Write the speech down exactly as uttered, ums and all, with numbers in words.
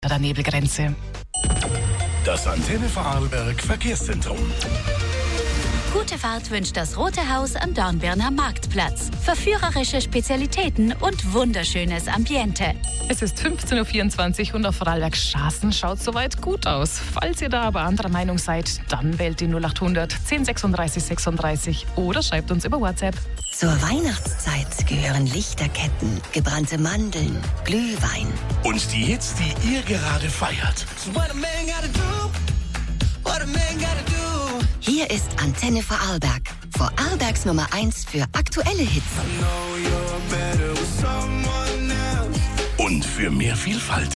der Nebelgrenze. Das Antenne Vorarlberg Verkehrszentrum. Gute Fahrt wünscht das Rote Haus am Dornbirner Marktplatz. Verführerische Spezialitäten und wunderschönes Ambiente. Es ist fünfzehn Uhr vierundzwanzig und auf Vorarlbergs Straßen schaut soweit gut aus. Falls ihr da aber anderer Meinung seid, dann wählt die null acht hundert zehn sechsunddreißig sechsunddreißig oder schreibt uns über WhatsApp. Zur Weihnachtszeit gehören Lichterketten, gebrannte Mandeln, Glühwein. Und die Hits, die ihr gerade feiert. Hier ist Antenne Vorarlberg. Vorarlbergs Nummer eins für aktuelle Hits. Und für mehr Vielfalt.